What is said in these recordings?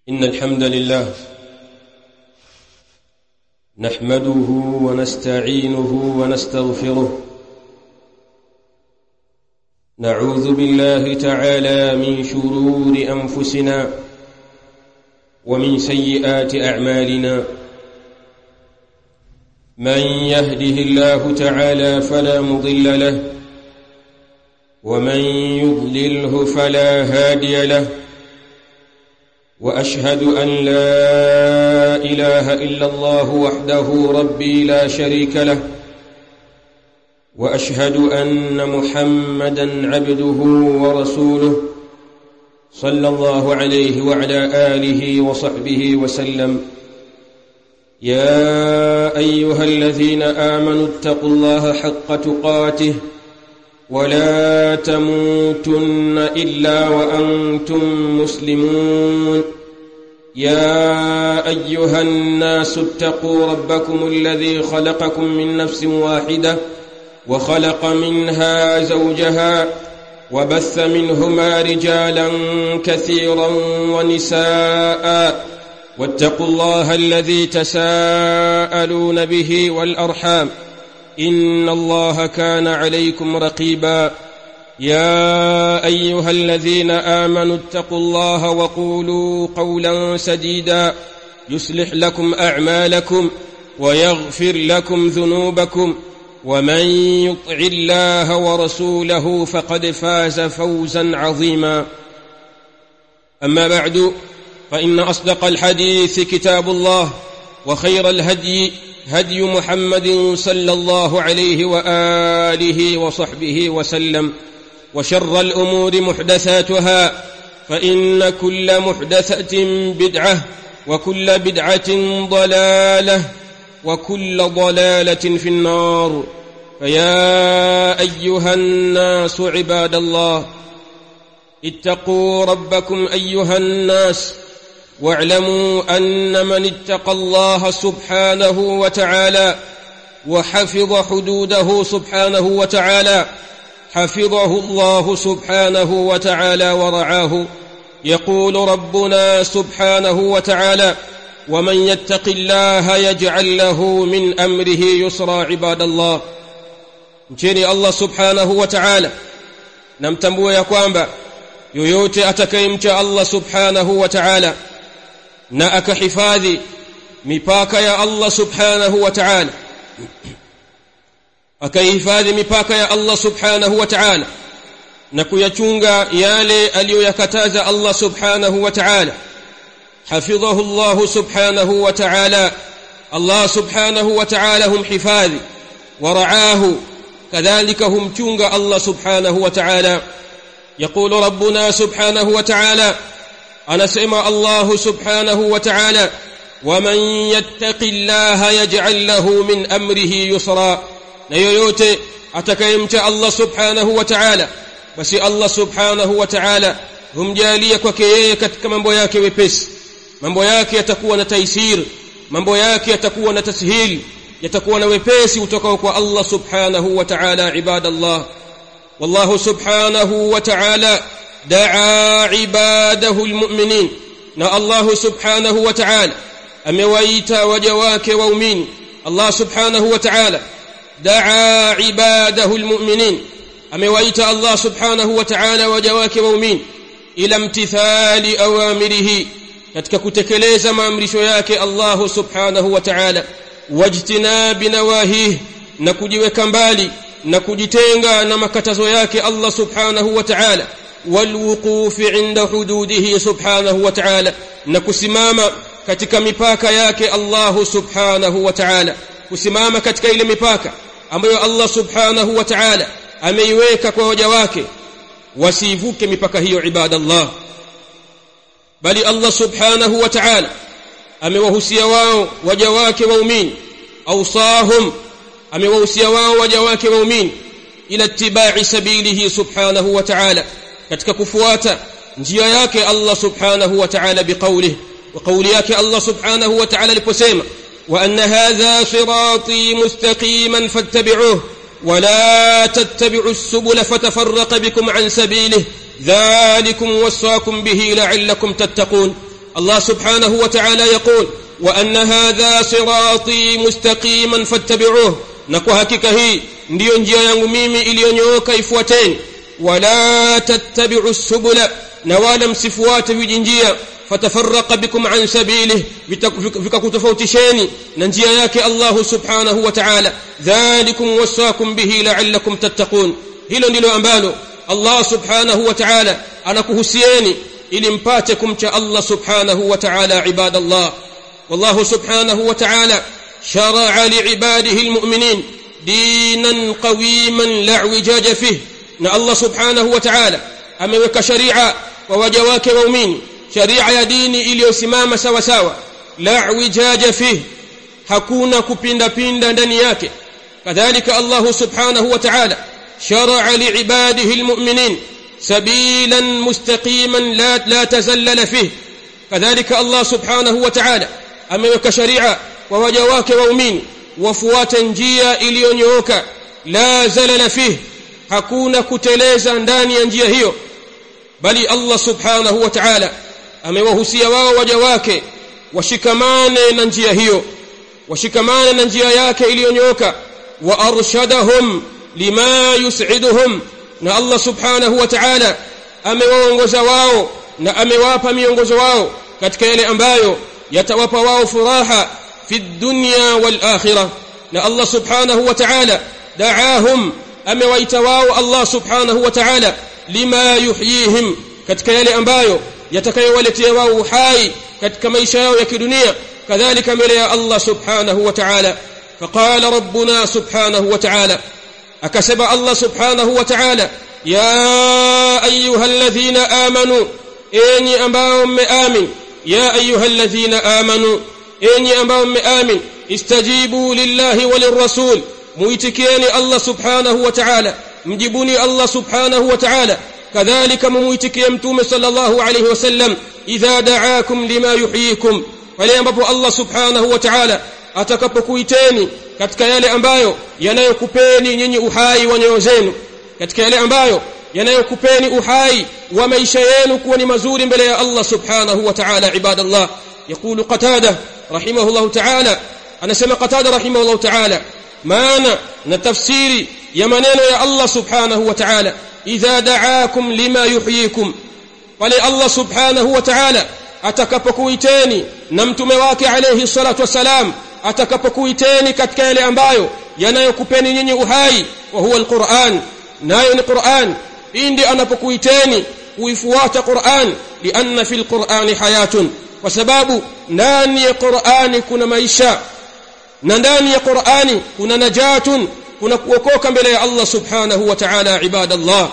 إن الحمد لله نحمده ونستعينه ونستغفره، نعوذ بالله تعالى من شرور أنفسنا ومن سيئات أعمالنا. من يهده الله تعالى فلا مضل له، ومن يضلله فلا هادي له، وأشهد أن لا إله إلا الله وحده ربي لا شريك له، وأشهد أن محمدًا عبده ورسوله صلى الله عليه وعلى آله وصحبه وسلم. يا أيها الذين آمنوا اتقوا الله حق تقاته ولا تموتن إلا وأنتم مسلمون. يا أيها الناس اتقوا ربكم الذي خلقكم من نفس واحدة وخلق منها زوجها وبث منهما رجالا كثيرا ونساء، واتقوا الله الذي تساءلون به والأرحام، إن الله كان عليكم رقيبا. يا أيها الذين آمنوا اتقوا الله وقولوا قولا سديدا يصلح لكم أعمالكم ويغفر لكم ذنوبكم، ومن يطع الله ورسوله فقد فاز فوزا عظيما. أما بعد، فإن أصدق الحديث كتاب الله، وخير الهدي هدي محمد صلى الله عليه وآله وصحبه وسلم، وشر الأمور محدثاتها، فإن كل محدثة بدعة، وكل بدعة ضلالة، وكل ضلالة في النار. فيا أيها الناس عباد الله، اتقوا ربكم أيها الناس، واعلموا أن من اتقى الله سبحانه وتعالى وحفظ حدوده سبحانه وتعالى حفظه الله سبحانه وتعالى ورعاه. يقول ربنا سبحانه وتعالى: ومن يتق الله يجعل له من أمره يسرا. عباد الله، mcheni Allah subhanahu wa ta'ala, na mtambue ya kwamba yoyote atakayemcha Allah subhanahu wa ta'ala na akahifadhi mipaka ya Allah subhanahu wa ta'ala, akahifadhi mipaka ya Allah subhanahu wa ta'ala na kuyachunga yale aliyoyakataza Allah subhanahu wa ta'ala, hafidhahu Allah subhanahu wa ta'ala. Allah subhanahu wa ta'ala humhifadhi wa ra'ahu, kadhalika humchunga Allah subhanahu wa ta'ala. يقول ربنا سبحانه وتعالى، anasema Allah subhanahu wa ta'ala: ومن يتق الله يجعل له من أمره يسرا. na yoyote atakayemcha Allah subhanahu wa ta'ala, basi Allah subhanahu wa ta'ala humjalia kwake yeye katika mambo yake wepesi. Mambo yake yatakuwa na taisir, mambo yake yatakuwa na tashil, yatakuwa na wepesi kutoka kwa Allah subhanahu wa ta'ala. Ibadallah, wallahu subhanahu wa ta'ala daa ibadahu almu'minin, na Allah subhanahu wa ta'ala amewaita waja wake waumini. Allah subhanahu wa ta'ala daa ibadahu almu'minin, amewaita Allah subhanahu wa ta'ala waja wake waumini ila imtithali awamirihi, katika kutekeleza maamrisho yake Allah subhanahu wa ta'ala, wajtinabi nawahihi, na kujiweka mbali na kujitenga na makatazo yake Allah subhanahu wa ta'ala, walwuqufi inda hududihi subhanahu wa ta'ala, na kusimama katika mipaka yake Allah subhanahu wa ta'ala, kusimama katika ile mipaka ambayo Allah subhanahu wa ta'ala ameiweka kwa waja wake, wasivuke mipaka hiyo. Ibadallah, bali Allah subhanahu wa ta'ala amewahusia wao waja wake waumini, awsahum, amewahusia wao waja wake waumini ila ittiba'i sabilihi subhanahu wa ta'ala, katika kufuata njia yake Allah subhanahu wa ta'ala, biqawlihi, wa qawli yake Allah subhanahu wa ta'ala aliposema: wa anna hadha sirati mustaqiman fattabi'uhu wa la tattabi'u as-subula fatafarraqa bikum an sabilihi dhalikum wasaakum bihi la'allakum tattaqun. Allah subhanahu wa ta'ala yaqul wa anna hadha sirati mustaqiman fattabi'uhu, na kwa hakika hii ndiyo njia yangu mimi iliyonyooka, ifuateni. Wala tattabi'u subula, na wala msifuate vijinjia, fatafarraqa bikum an sabilihi, vikakutofautisheni na njia yake Allah subhanahu wa ta'ala. Dhalikum wasaakum bihi la'allakum tattaqun, hilo ndilo ambalo Allah subhanahu wa ta'ala anakuhusieni ili mpate kumcha Allah subhanahu wa ta'ala. Ibadallah, wallahu subhanahu wa ta'ala shara'a li'ibadihi almu'minin dinan qawiman la i'wijaja fihi, na Allah subhanahu wa ta'ala ameweka sharia kwa waja wake waumini, sharia ya dini iliyosimama sawa sawa, la i'wijaja fihi, hakuna kupinda pinda ndani yake. Kadhalika Allah subhanahu wa ta'ala shara'a li'ibadihi almu'minin sabilan mustaqiman la tazallala fihi. Kadhalika Allah subhanahu wa ta'ala ameweka sharia kwa waja wake waumini wafuate njia iliyonyooka, la zalala fihi, hakuna kuteleza ndani ya njia hiyo. Bali Allah subhanahu wa ta'ala amewahusia wao waja wake washikamane na njia hiyo, washikamane na njia yake iliyonyooka. Wa arshadahum lima yus'iduhum, na Allah subhanahu wa ta'ala amewaongoza wao na amewapa miongozo wao katika yale ambayo yatawapa wao furaha fi dunya wal akhirah. Na Allah subhanahu wa ta'ala da'ahum, amewaita wao Allah subhanahu wa ta'ala lima yuhyihim, katika yale ambayo yatakayowaletea wao uhai katika maisha yao ya kidunia, kadhalika mbele ya Allah subhanahu wa ta'ala. Faqala rabbuna subhanahu wa ta'ala, akasema Allah subhanahu wa ta'ala, ya ayyuhalladhina amanu, enyi ambao mmeamin, ya ayyuhalladhina amanu, enyi ambao mmeamin, istajibu lillahi walirrasul, muitikieni Allah subhanahu wa ta'ala, mjibuni Allah subhanahu wa ta'ala. Kadhalika mumuitikie mtume sallallahu alayhi wasallam idha da'akum lima yuhyikum, wale ambapo Allah subhanahu wa ta'ala atakapokuiteni katika yale ambayo yanayokupeni nyinyi uhai wa nyoyo zenu, katika yale ambayo yanayokupeni uhai wa maisha yenu kuwa ni mazuri mbele ya Allah subhanahu wa ta'ala. Ibadallah, يقول قتادة رحمه الله تعالى, anasema Qatada rahimahullah ta'ala, maana na tafsiri ya maneno ya Allah subhanahu wa ta'ala, idha da'akum lima yuhyikum, wale Allah subhanahu wa ta'ala atakapokuiteni na mtume wake alayhi salatu wasalam atakapokuiteni katika yale ambayo yanayokupeni nyinyi uhai, wa huwa alquran, nayo ni Qur'an. Pindi anapokuiteni uifuata Qur'an, lianna fil Qur'ani hayatun, kwa sababu ndani ya Qur'ani kuna maisha, na ndani ya Qur'ani kuna najatun, kuna kuokoka mbele ya Allah subhanahu wa ta'ala. Ibadallah,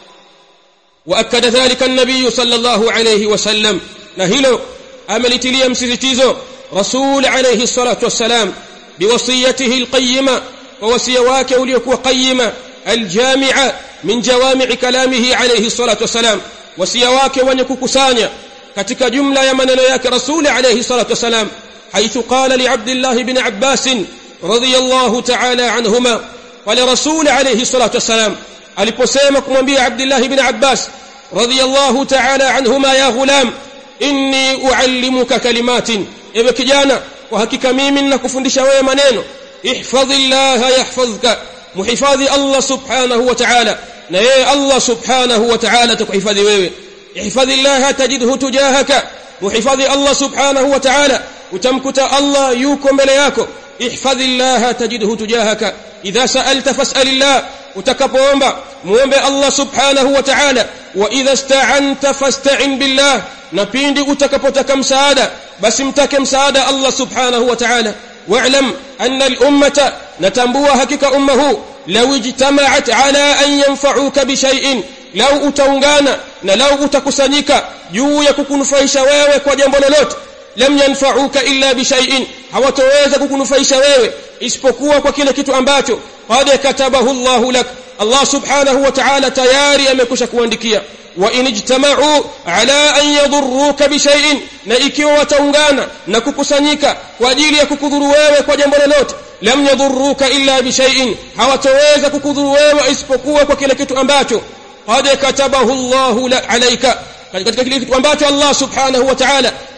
wa akada dhalika an-nabiy sallallahu alayhi wasallam, na hilo amelitilia msisitizo rasul alayhi salatu wassalam biwasiyatihi alqayyima, wa wasiya wake uliokuwa qayyima aljami'a min jawami' kalamihi alayhi salatu wassalam, wasiya wake wenye kukusanya katika jumla ya maneno yake rasul alayhi salatu wassalam, haithu qala li Abdullah ibn Abbas radiyallahu ta'ala anhuma, wala rasul alayhi salatu wassalam aliposema kumwambia Abdullah ibn Abbas radiyallahu ta'ala anhuma, ya ghulam inni uallimuka kalimatin, ewe kijana, kwa hakika mimi ninakufundisha wewe maneno. Ihfadhillaha yahfazka, muhifadhi Allah subhanahu wa ta'ala, na yeye Allah subhanahu wa ta'ala atakuhifadhi wewe. Ihfadhillaha tajidhu tujahaka, muhifadhi Allah subhanahu wa ta'ala, utamkuta Allah yuko mbele yako. Ihfadhillaha tajidhu tujahaka, idha sa'alta fas'alillah, utakapoomba muombe Allah subhanahu wa ta'ala. Wa idha ista'anta fasta'in billah, na pindi utakapotaka msaada basi mtake msaada Allah subhanahu wa ta'ala. Wa'lam anna al-ummata, natambua hakika umma huu, law ijtama'at ala an yanfa'uka bi shay'in, law utaungana na law utakusanyika juu ya kukunufaisha wewe kwa jambo lolote, lam yanfa'uka illa bi shay'in, hawataweza kukunufaisha wewe isipokuwa kwa kile kitu ambacho qad katabahu Allahu lak, Allah subhanahu wa ta'ala tayari amekusha kuandikia. Wa in ijtama'u ala an yadurruka bi shay'in, na ikiwa wataungana na kukusanyika kwa ajili ya kukudhuru wewe kwa jambo lolote, lam yadurruka illa bi shay'in, hawataweza kukudhuru wewe isipokuwa kwa kile kitu ambacho qad katabahu Allahu alayka, katika kile kitu ambacho Allah subhanahu wa ta'ala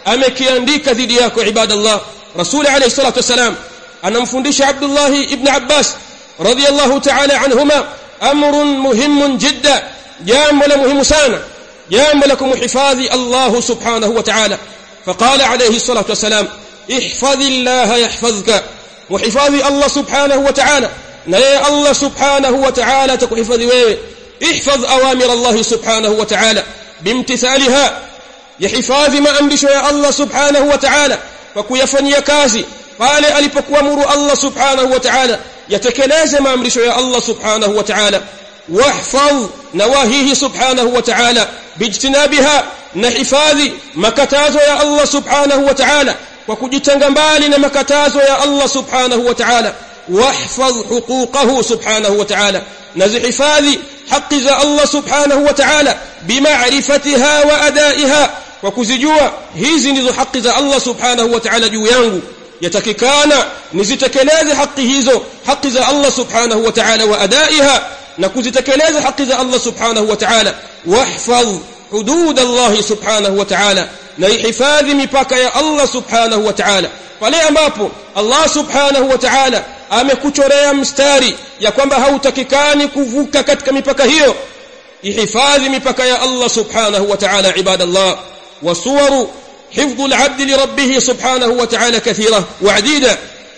amekiandika dhidi yako ibadallah. Rasul alayhi salatu wasalam anamfundisha Abdullah ibn Abbas radiyallahu ta'ala anhuma amrun muhimun jidda, jambo la muhimu sana, jambo la kumhifadhi Allah subhanahu wa ta'ala. فقال عليه الصلاة والسلام احفظ الله يحفظك، وحفاظي الله سبحانه وتعالى نلاقي الله سبحانه وتعالى تكحفظي wewe. احفظ أوامر الله سبحانه وتعالى بامتثالها، يحفاظي ما أمرش يا الله سبحانه وتعالى فكيفني كازي قال alipokuamuru Allah subhanahu wa ta'ala yatekeleze maamrisho ya Allah subhanahu wa ta'ala. واحفظ نواهيه سبحانه وتعالى باجتنابها، نحفاظي makatazo ya Allah subhanahu wa ta'ala kwa kujitenga mbali na makatazo ya Allah subhanahu wa ta'ala. واحفظ حقوقه سبحانه وتعالى، نزحفاظي حق za Allah subhanahu wa ta'ala بمعرفتها وأدائها، وكuzijua hizi ndizo haki za Allah subhanahu wa ta'ala juu yangu, yatakikana nizitekeleze haki hizo, haki za Allah subhanahu wa ta'ala wa adaiha, na kuzitekeleza haki za Allah subhanahu wa ta'ala. Wahfadh hudud Allah subhanahu wa ta'ala, na ihifadhi mipaka ya Allah subhanahu wa ta'ala. Pale ambapo Allah subhanahu wa ta'ala amekuchorea mstari ya kwamba hautakikani kuvuka katika mipaka hiyo, ihifadhi mipaka ya Allah subhanahu wa ta'ala ibadallah. وصور حفظ العبد لربه سبحانه وتعالى كثيرة وعديدة،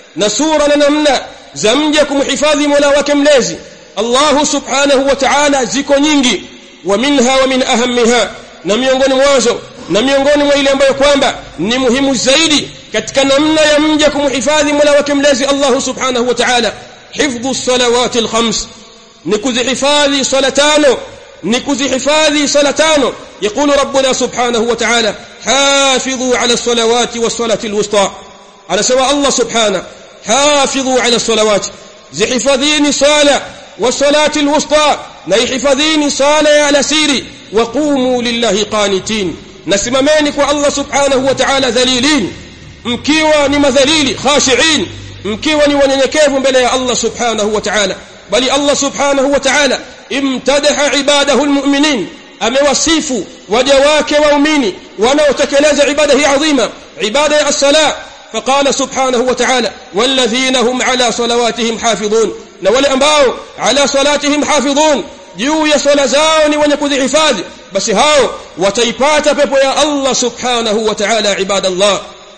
نسورا نمنا زمجكم حفاظي مولا وكملازي الله سبحانه وتعالى ziko nyingi. ومنها ومن أهمها، na miongoni mwazo na miongoni mwa ile ambayo kwamba ni muhimu zaidi katika namna ya mja kumhifadhi mola wake mlezi Allah subhanahu wa ta'ala, hifdhu as-salawati al-khams, ni kuzihifadhi sala tano، ni kuzihifadhi sala tano. يقول ربنا سبحانه وتعالى حافظوا على الصلوات والصلاة الوسطى، على سواء الله سبحانه حافظوا على الصلوات، زحفظين صلاة والصلاة الوسطى، نيحفظين صلاة على سيري، وقوموا لله قانتين، نسممانك الله سبحانه وتعالى ذليلين، مكيوا نمذليل خاشعين، مكيوا وننكيف بلا الله سبحانه وتعالى. بل الله سبحانه وتعالى امتدح عباده المؤمنين، amewasifu waja wake waumini wanaotekeleza ibada hii adhima, ibada ya as-sala. faqala subhanahu wa ta'ala walladhina hum ala salawatihim hafidhun, na wale ambao ala salatihim hafidhun, juu ya sala zao ni wenye kuzihifadhi, basi hao wataipata pepo ya Allah subhanahu wa ta'ala ibadallah.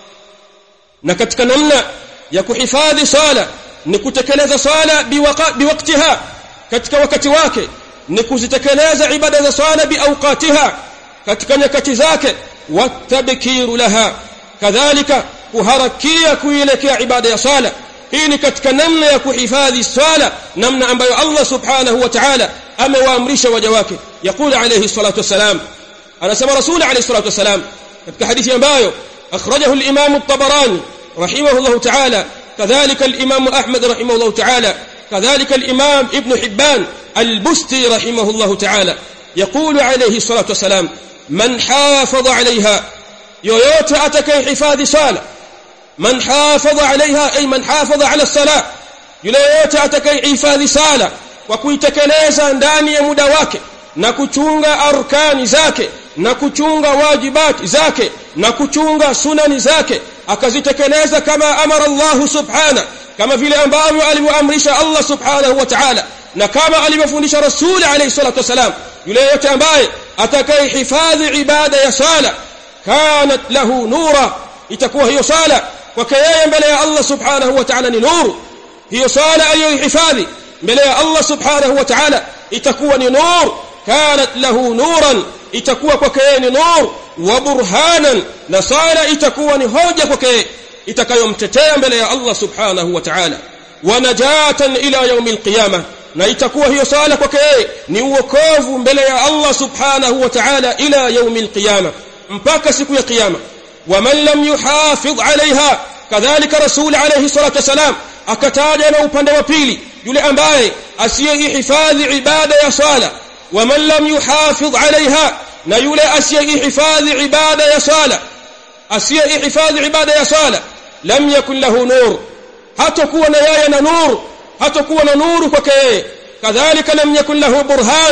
Na katika namna ya kuhifadhi sala ni kutekeleza sala biwaqtiha, katika wakati wake, ni kuzitekeleza ibada za sala biawqatiha, katika nyakati zake. Watabkiru laha, kadhalika kuharakia kuelekea ibada ya sala. Hii ni katika namna ya kuhifadhi sala, namna ambayo Allah subhanahu wa ta'ala amewaamrisha waja wake. Yaqul alayhi salatu wassalam, anasema Rasul alayhi salatu wassalam katika hadithi ambayo akhrajahu al-Imam at-Tabarani rahimahullah ta'ala, kadhalika al-Imam Ahmad rahimahullah ta'ala, كذلك الإمام ابن حبان البستي رحمه الله تعالى، يقول عليه الصلاة والسلام من حافظ عليها، yoyote atakayehifadhi sala. Man hafadha alaiha ay man hafadha ala salat, yule yote atakayehifadhi sala kwa kuitekeleza ndani ya muda wake na kuchunga arkani zake na kuchunga wajibati zake na kuchunga sunani zake, akazitekeleza kama amara Allah subhanahu, kama vile ambavyo alivyoamrisha Allah subhanahu wa ta'ala na kama alivyofundisha Rasul alayhi salatu wasalam. Yule yote ambaye atakayehifadhi ibada ya sala, kanat lahu nura, itakuwa hiyo sala kwake yeye mbele ya Allah subhanahu wa ta'ala ni nuru. Hiyo sala aliyohifadhi mbele ya Allah subhanahu wa ta'ala itakuwa ni nuru. Kanat lahu nuran, itakuwa kwake yeye ni nuru. Wa burhanan, na sala itakuwa ni hoja kwake itakayomtetea mbele ya Allah subhanahu wa ta'ala. Wa najatan ila yawm al-qiyamah, na itakuwa hiyo sala kwake ni uokovu mbele ya Allah subhanahu wa ta'ala ila yawm al-qiyamah, mpaka siku ya kiyama. Wa man lam yuhafidh alaiha, kadhalika Rasul alayhi salatu wasalam akataja na upande wa pili, yule ambaye asiyehifadhi ibada ya sala. Wa man lam yuhafidh alaiha, na yule asiyehifadhi ibada ya sala, asiyehifadhi ibada ya sala, lam yakun lahu nur, hatakuwa na yeye na nur, hatakuwa na nuru kwake yeye. Kadhalika lam yakun lahu burhan,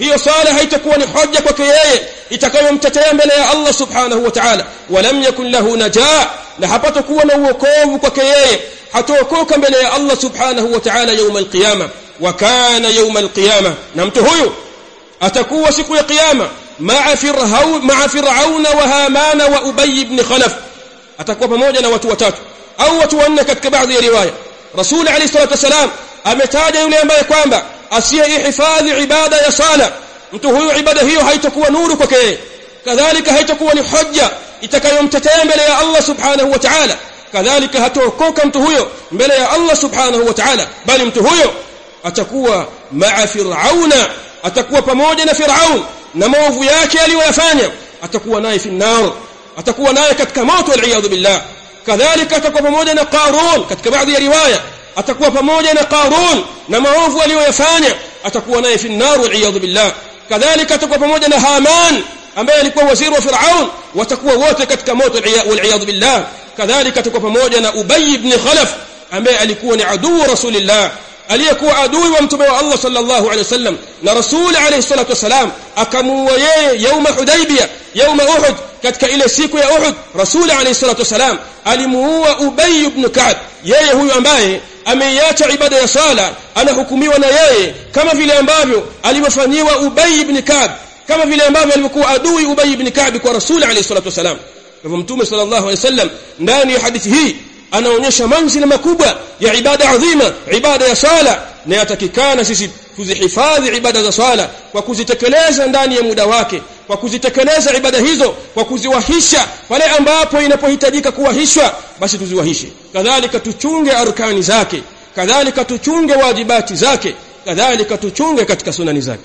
hiyo sala haitakuwa ni hoja kwake yeye itakayomtetea mbele ya Allah subhanahu wa ta'ala. Walam yakun lahu najaa, na hapatakuwa na uokovu kwake yeye, hataokoka mbele ya Allah subhanahu wa ta'ala يوم القيامه. وكان يوم القيامه, na mtu huyu atakuwa siku ya kiyama ma'a Fir'auna wa Hamana wa Ubay ibn Khalaf, atakuwa pamoja na watu watatu au watu wanne katika baadhi ya riwaya. Rasul alayhi salatu wasalam ametaja yule ambaye kwamba asiyehifadhi ibada ya sala, mtu huyu ibada hiyo haitakuwa nuru kwake, kadhalika haitakuwa ni hujja itakayomtetea mbele ya Allah subhanahu wa ta'ala, kadhalika hataokoka mtu huyo mbele ya Allah subhanahu wa ta'ala, bali mtu huyo atakuwa ma'a Fir'auna, atakuwa pamoja na Fir'aun na maovu yake aliyoyafanya, atakuwa naye fi nar, atakuwa naye katika moto wal billah. Kadhalika atakuwa pamoja na Qarun, katika baadhi ya riwaya atakuwa pamoja na Qarun na maovu aliyoyafanya, atakuwa naye fi nar wal billah. Kadhalika atakuwa pamoja na Haman ambaye alikuwa waziri wa Fir'aun, watakuwa wote katika moto wal billah. Kadhalika atakuwa pamoja na Ubay ibn Khalaf ambaye alikuwa ni adui Rasulillah, aliyekuwa adui wa mtume wa Allah sallallahu alayhi wasallam, na Rasul alayhi salatu wasalam akamuua yeye يوم Hudaybiyah, يوم Uhud. Katika ile siku ya Uhud Rasul alayhi salatu wasalam alimuua Ubay ibn Ka'b, yeye huyu ambaye ameiacha ibada ya sala anahukumiwa na yeye kama vile ambavyo alivyofanyiwa Ubay ibn Ka'b, kama vile ambavyo alikuwa adui Ubay ibn Ka'b kwa Rasul alayhi salatu wasalam. Kwa mtume sallallahu alayhi wasallam ndani ya hadithi hii anaonyesha manzila makubwa ya ibada adhima, ibada ya sala, na yatakikana sisi kuzihifadhi ibada za sala kwa kuzitekeleza ndani ya muda wake, kwa kuzitekeleza ibada hizo kwa kuziwahisha pale ambapo inapohitajika kuwahishwa, basi tuziwahishe. Kadhalika tuchunge arkani zake, kadhalika tuchunge wajibati zake, kadhalika tuchunge katika sunani zake.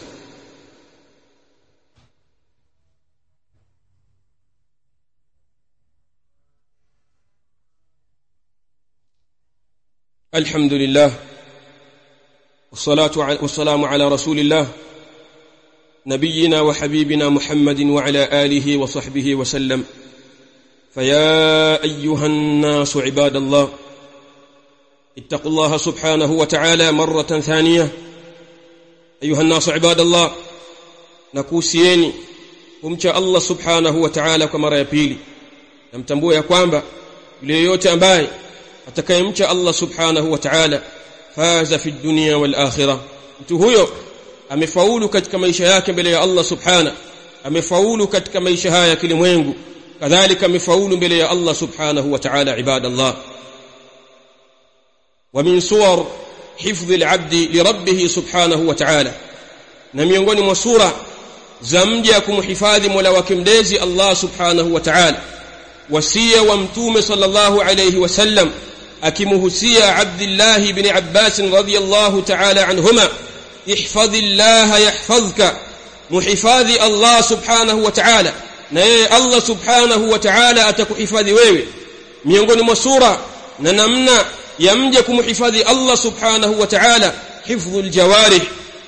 الحمد لله والصلاة والسلام على رسول الله نبينا وحبيبنا محمد وعلى آله وصحبه وسلم. فيا أيها الناس عباد الله، اتقوا الله سبحانه وتعالى مرة ثانية. أيها الناس عباد الله، nakuhusieni kumcha Allah subhanahu wa ta'ala kwa mara ya pili, na mtambue ya kwamba yule yote ambaye atakayemcha Allah subhanahu wa ta'ala faza fi dunya wal akhirah, mtu huyo amefaulu katika maisha yake mbele ya Allah subhanahu, amefaulu katika maisha haya ya kilimwengu, kadhalika amefaulu mbele ya Allah subhanahu wa ta'ala. Ibadallah, wa min suwar hifdhi al-'abdi li rabbih subhanahu wa ta'ala, na miongoni mwa sura za mja kumhifadhi Mola wake mlezi Allah subhanahu wa ta'ala, wasia wa mtume sallallahu alayhi wasallam akimuhusia Abdullah ibn Abbas radhiyallahu ta'ala anhuma, ihfadhillah yahfazka, muhifadhi Allah subhanahu wa ta'ala na yeye Allah subhanahu wa ta'ala atakuhifadhi wewe. Miongoni mwa sura na namna ya mja kumhifadhi Allah subhanahu wa ta'ala hifdhul jawarih,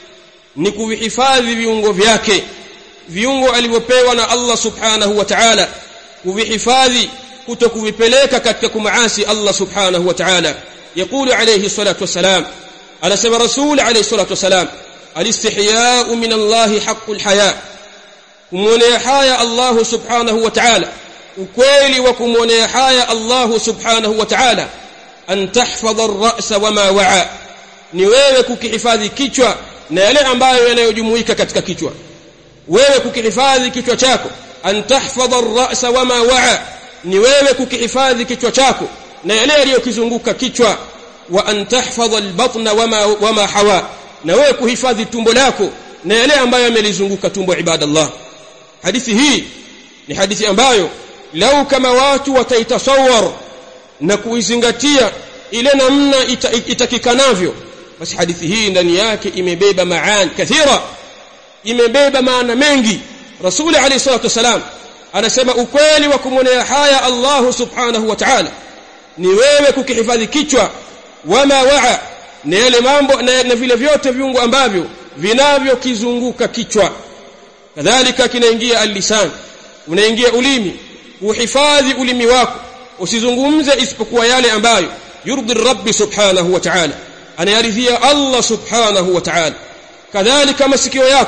ni kuhifadhi viungo vyake, viungo alivyopewa na Allah subhanahu wa ta'ala, kuvihifadhi kutokuvipeleka katika kumaasi Allah subhanahu wa ta'ala. Yaqulu alayhi salatu wasalam, anasema Rasul alayhi salatu wasalam, alistihya'u min Allah haqqul haya, kumwonea haya Allah subhanahu wa ta'ala, ukweli wa kumwonea haya Allah subhanahu wa ta'ala, an tahfadha ar-ra'sa wama wa'a, ni wewe kukihifadhi kichwa na yale ambayo yanayojumuika katika kichwa, wewe kukihifadhi kichwa chako. An tahfadha ar-ra'sa wama wa'a, ni wewe kukihifadhi kichwa chako na yale yaliyokizunguka kichwa. Wa an tahfadha al-batna wama hawa, na wewe kuhifadhi tumbo lako na yale ambayo yamelizunguka tumbo. Ibadallah, hadithi hii ni hadithi ambayo lau kama watu wataitasawar na kuizingatia ile namna itakikanavyo, basi hadithi hii ndani yake imebeba maana kathira, imebeba maana mengi. Rasul alayhi salatu wasalam anasema ukweli wa kumwonea haya Allah subhanahu wa ta'ala ni wewe kukihifadhi kichwa, wama wa'a, na yale mambo na vile vyote viungo ambavyo vinavyokizunguka kichwa. Kadhalika kinaingia al-lisan, unaingia ulimi, uhifadhi ulimi wako, usizungumze isipokuwa yale ambayo yurdi Rabbi subhanahu wa ta'ala, anayaridhia Allah subhanahu wa ta'ala. Kadhalika masikio yako,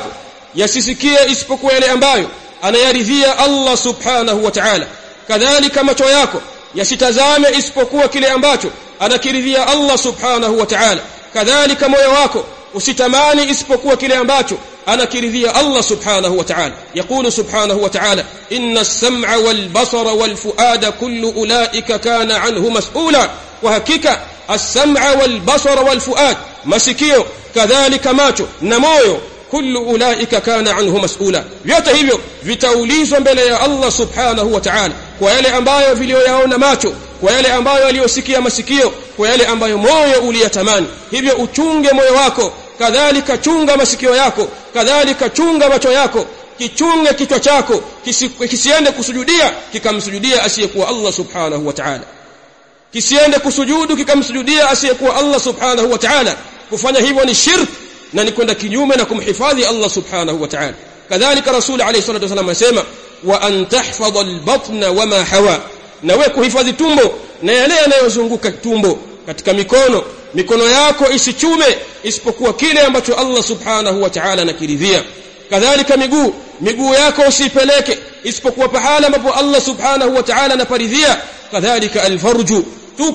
yasisikie isipokuwa yale ambayo anayaridhia Allah subhanahu wa ta'ala. Kadhalika macho yako yasitazame isipokuwa kile ambacho anakiridhia Allah subhanahu wa ta'ala. Kadhalika moyo wako usitamani isipokuwa kile ambacho anakiridhia Allah subhanahu wa ta'ala. Yaqulu subhanahu wa ta'ala, inna as-sam'a wal basara wal fuada kullu ulaika kana anhu mas'ula. Wa hakika as-sam'a wal basara wal fuad, masikio kadhalika macho na moyo, kullu ulaika kana anhu mas'ula, vyote hivyo vitaulizwa mbele ya Allah subhanahu wa ta'ala kwa yale ambayo vilioyaona macho, kwa yale ambayo aliyosikia masikio, kwa yale ambayo moyo uliyatamani. Hivyo uchunge moyo wako, kadhalika chunga masikio yako, kadhalika chunga macho yako, kichunge kichwa chako kisiende kusujudia kikamsujudia asiyekuwa Allah subhanahu wa ta'ala, kisiende kusujudu kikamsujudia asiyekuwa Allah subhanahu wa ta'ala. Kufanya hivyo ni shirk na ni kwenda kinyume na kumhifadhi Allah subhanahu wa ta'ala. Kadhalika Rasul alayhi salatu wasallam anasema, wa an tahfadha al-batna wama hawa, na wewe kuhifadhi tumbo na yale yanayozunguka tumbo. Katika mikono yako isichume isipokuwa kile ambacho Allah subhanahu wa ta'ala anakiridhia. Kadhalika miguu yako usipeleke isipokuwa pahala ambapo Allah subhanahu wa ta'ala anaparidhia. Kadhalika alfarju,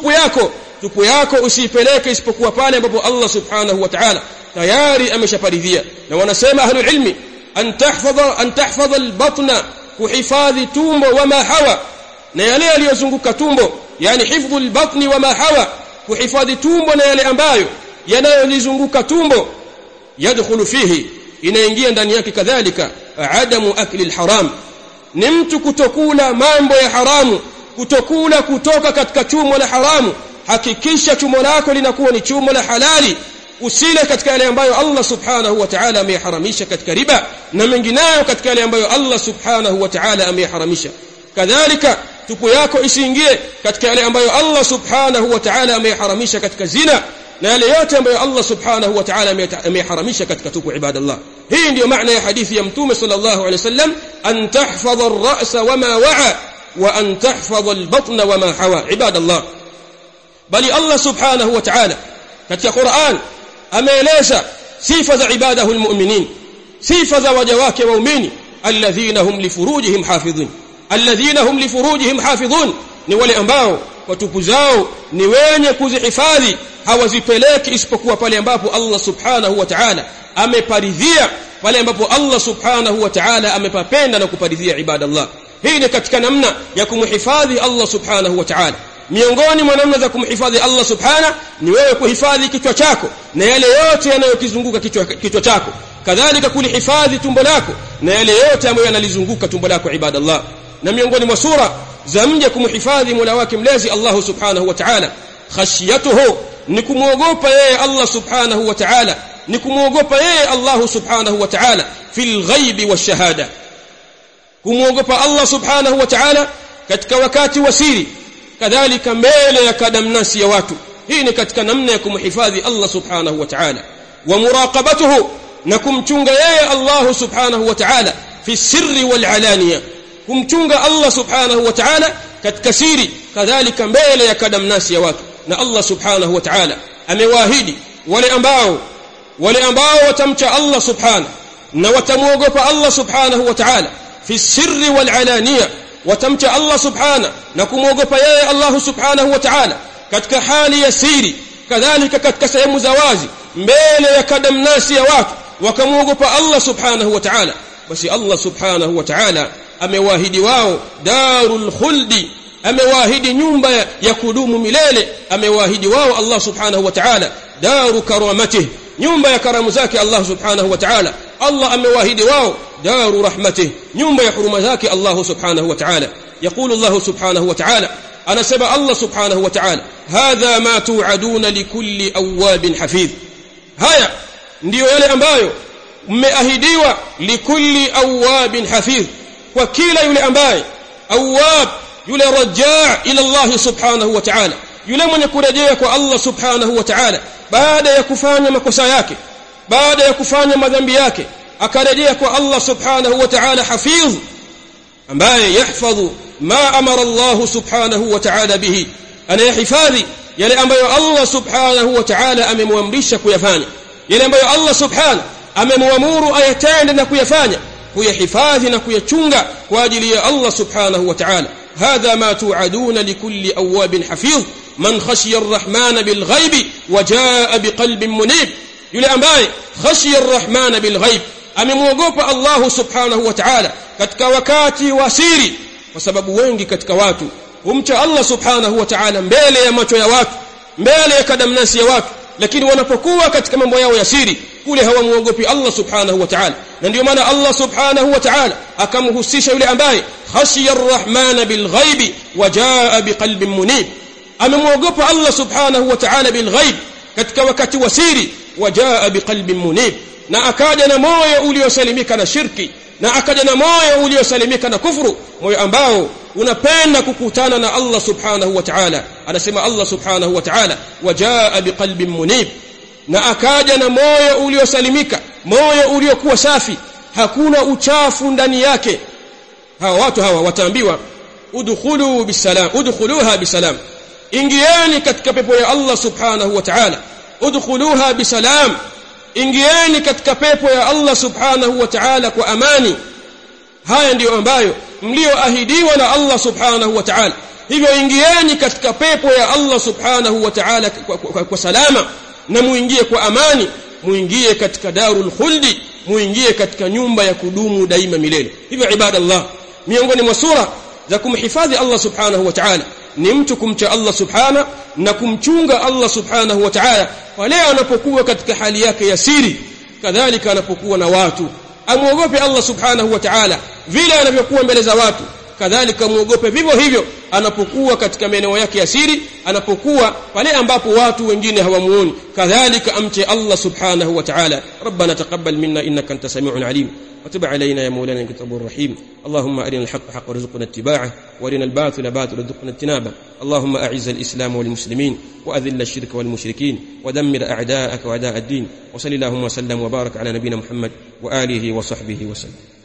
tupu yako usipeleke isipokuwa pale ambapo Allah subhanahu wa ta'ala tayari ameshaparidhia. Na wanasema ahlul ilmi, an tahfadha albatna, kuhifadhi tumbo, wama hawa, na yale yaliyozunguka tumbo, yani hifdhu albatni wama hawa, kuhifadhi tumbo na yale ambayo yanayolizunguka tumbo. Yadkhulu fihi, inaingia ndani yake kadhalika adamu akli alharam, ni mtu kutokula mambo ya haramu, kutokula kutoka katika chumo la haramu. Hakikisha chumo lako linakuwa ni chumo la halali. Usile katika yale ambayo Allah subhanahu wa ta'ala ameharamisha katika riba na mengineyo katika yale ambayo Allah subhanahu wa ta'ala ameharamisha. Kadhalika tupu yako isiingie katika yale ambayo Allah subhanahu wa ta'ala ameharamisha katika zina na yale yote ambayo Allah subhanahu wa ta'ala ameharamisha katika tupu. Ibadallah, hii ndio maana ya hadithi ya Mtume sallallahu alayhi wasallam, an tahfadha ar-ra'sa wama wa'a wa an tahfadha al-batna wama hawa. Ibadallah, bali Allah subhanahu wa ta'ala katika Qur'an ameeleza sifa za ibadahu almu'minin, sifa za waja wake waumini, alladhina hum li furujihim hafidhun. Alladhina hum li furujihim hafidhun, ni wale ambao kwa tupu zao ni wenye kuzihifadhi, hawazipeleki isipokuwa pale ambapo Allah subhanahu wa ta'ala ameparidhia, pale ambapo Allah subhanahu wa ta'ala amepapenda na kuparidhia. Ibadallah, hii ni katika namna ya kumhifadhi Allah subhanahu wa ta'ala. Miongoni mwa namna za kumhifadhi Allah subhanahu ni wewe kuhifadhi kichwa chako na yale yote yanayokizunguka kichwa chako, kadhalika kulihifadhi tumbo lako na yale yote ambayo yanalizunguka tumbo lako. Ibadallah, na miongoni mwa sura za mja kumhifadhi Mola wake mlezi Allah subhanahu wa ta'ala, khashyatuhu, ni kumuogopa yeye Allah subhanahu wa ta'ala, ni kumuogopa yeye Allah subhanahu wa ta'ala fil ghaibi washahada, kumuogopa Allah subhanahu wa ta'ala katika wakati wa siri, kadhalika mbele ya kadamnasi ya watu. Hii ni katika namna ya kumhifadhi Allah subhanahu wa ta'ala. Wa muraqabatuhu, na kumchunga yeye Allah subhanahu wa ta'ala fi sirri wal alaniya, kumchunga Allah subhanahu wa ta'ala katika siri, kadhalika mbele ya kadamnasi ya watu. Na Allah subhanahu wa ta'ala amewaahidi wale ambao watamcha Allah subhanahu na watamuogopa Allah subhanahu wa ta'ala fi sirri wal alaniya, watamcha Allah subhanahu na kumuogopa yeye Allah subhanahu wa ta'ala katika hali ya siri, kadhalika katika sehemu za wazi mbele ya kadamnasi ya watu, wakamuogopa Allah subhanahu wa ta'ala, basi Allah subhanahu wa ta'ala amewaahidi wao darul khuldi, amewaahidi nyumba ya kudumu milele, amewaahidi wao Allah subhanahu wa ta'ala daru karamatihi, nyumba ya karamu zake Allah subhanahu wa ta'ala. Allah amewaahidi wao daru rahmatihi, nyumba ya huruma zake Allah subhanahu wa ta'ala. Yaqulu Allah subhanahu wa ta'ala, anasema Allah subhanahu wa ta'ala, hadha ma tu'aduna likulli awwabin hafidh, haya ndiyo yale ambayo mmeahidiwa likulli awwabin hafidh, kwa kila yule ambaye awwab, yule rajaa ila Allah subhanahu wa ta'ala, yule mwenye kurejea kwa Allah subhanahu wa ta'ala baada ya kufanya makosa yake, baada ya kufanya madhambi yake, akarejea kwa Allah subhanahu wa ta'ala. Hafidh, ambaye yahfadhu ma amara Allah subhanahu wa ta'ala bihi, anayahifadhi yale ambayo Allah subhanahu wa ta'ala amemwamrisha kuyafanya, yale ambayo Allah subhanahu amemwamuru ayatende na kuyafanya, kuyahifadhi na kuyachunga kwa ajili ya Allah subhanahu wa ta'ala. hadha ma tu'aduna likulli awwabin hafidh man khashiya ar-rahmana bil ghaibi wa jaa biqalbin munib. yule ambaye khashiya ar-rahmana bil ghaib, amemwogopa Allah subhanahu wa ta'ala katika wakati wa siri, kwa sababu wengi katika watu humcha Allah subhanahu wa ta'ala mbele ya macho ya watu, mbele ya kadamnasi ya watu, lakini wanapokuwa katika mambo yao ya siri kule hawamuogopi Allah subhanahu wa ta'ala. na ndio maana Allah subhanahu wa ta'ala akamhusisha yule ambaye khashiya ar-rahmana bil ghaibi wa jaa biqalbin munib, amemwogopa Allah subhanahu wa ta'ala bil ghaib katika wakati wa siri, wa jaa biqalbin munib, na akaja na moyo uliosalimika na shirki, na akaja na moyo uliosalimika na kufuru, moyo ambao unapenda kukutana na Allah subhanahu wa ta'ala. anasema Allah subhanahu wa ta'ala wajaa biqalbin munib, na akaja na moyo uliosalimika, moyo uliokuwa safi, hakuna uchafu ndani yake. hawa watu hawa wataambiwa udkhulu bisalam, udkhuluha bisalam, ingieni katika pepo ya Allah subhanahu wa ta'ala. udkhuluha bisalam, ingieni katika pepo ya Allah subhanahu wa ta'ala kwa amani. haya ndiyo ambayo mlioahidiwa na Allah subhanahu wa ta'ala. hivyo ingieni katika pepo ya Allah subhanahu wa ta'ala kwa salama, na muingie kwa amani, muingie katika darul khuldi, muingie katika nyumba ya kudumu daima milele. hivyo ibadallah, miongoni mwa sura za kumhifadhi Allah subhanahu wa ta'ala ni mtu kumcha Allah subhanahu na kumchunga Allah subhanahu wa ta'ala pale anapokuwa katika hali yake ya siri, kadhalika anapokuwa na watu. amuogope Allah subhanahu wa ta'ala vile anavyokuwa mbele za watu, kadhalika muogope vivyo hivyo anapokuwa katika maeneo yake ya siri, anapokuwa pale ambapo watu wengine hawamuoni, kadhalika amche Allah subhanahu wa ta'ala. rabbana taqabbal minna innaka antas samiul alim وتب علينا يا مولانا إنك تواب رحيم. اللهم أرنا الحق حقا وارزقنا اتباعه، وارنا الباطل باطلا وارزقنا اجتنابه. اللهم أعز الإسلام والمسلمين، وأذل الشرك والمشركين، ودمر أعداءك وأعداء الدين. وصلى اللهم وسلم وبارك على نبينا محمد وآله وصحبه وسلم.